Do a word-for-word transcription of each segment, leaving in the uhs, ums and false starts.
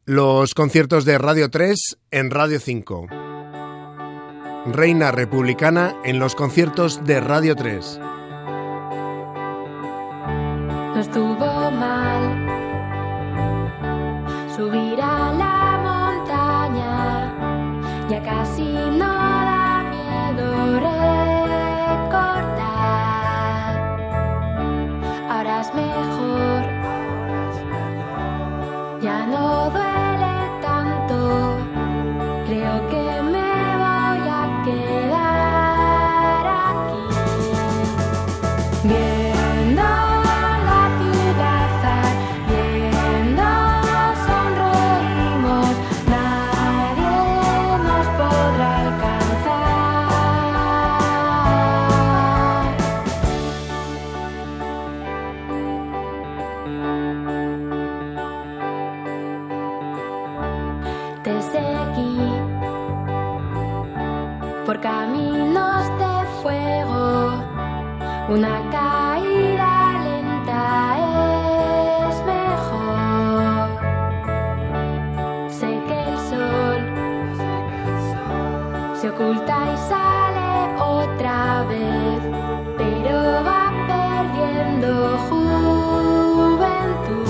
Los conciertos de Radio tres en Radio cinco. Reina Republicana en los conciertos de Radio tres. No estuvo mal subir a la montaña, ya casi no da miedo recordar. Ahora es mejor, ya no duele tanto, creo que me voy a quedar aquí, viendo la ciudad, viendo sonreímos, nadie nos podrá alcanzar. Te seguí por caminos de fuego, una caída lenta es mejor. Sé que el sol se oculta y sale otra vez, pero va perdiendo juventud.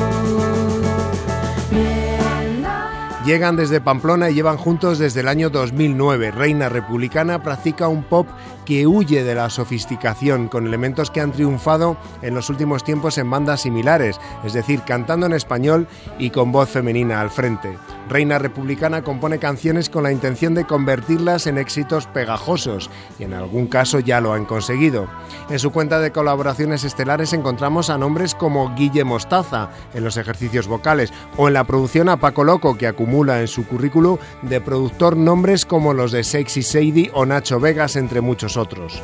Llegan desde Pamplona y llevan juntos desde el año dos mil nueve. Reina Republicana practica un pop que huye de la sofisticación, con elementos que han triunfado en los últimos tiempos en bandas similares, es decir, cantando en español y con voz femenina al frente. Reina Republicana compone canciones con la intención de convertirlas en éxitos pegajosos, y en algún caso ya lo han conseguido. En su cuenta de colaboraciones estelares encontramos a nombres como Guille Mostaza en los ejercicios vocales, o en la producción a Paco Loco, que acumula en su currículo de productor nombres como los de Sexy Sadie o Nacho Vegas, entre muchos otros.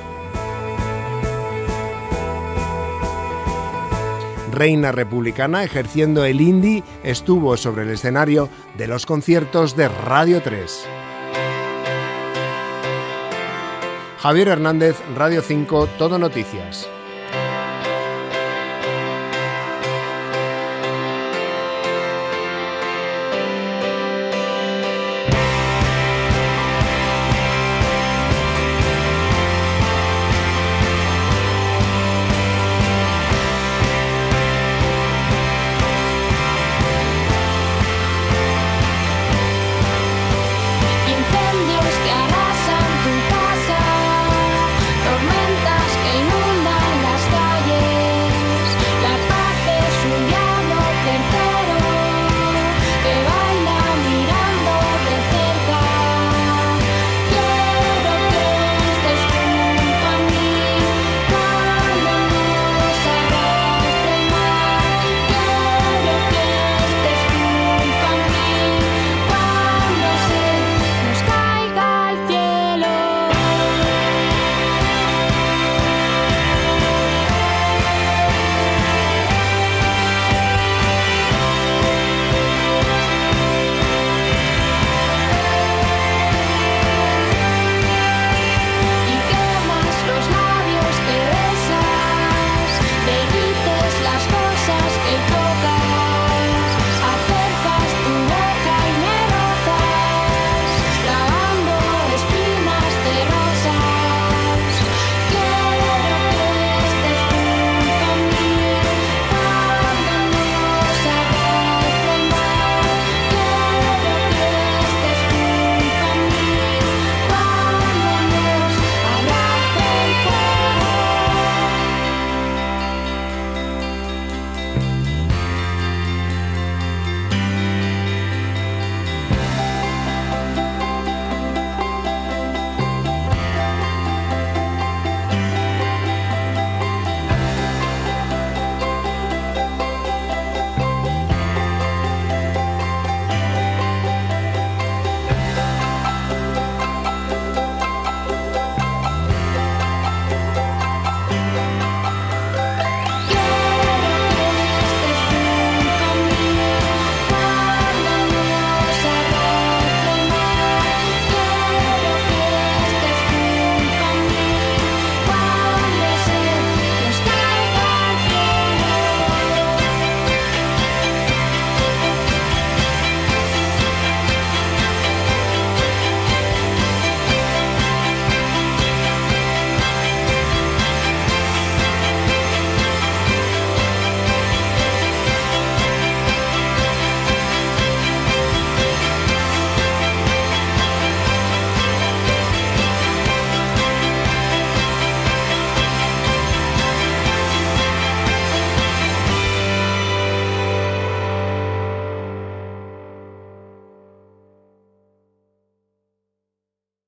Reina Republicana, ejerciendo el indie, estuvo sobre el escenario de los conciertos de Radio tres. Javier Hernández, Radio cinco, Todo Noticias.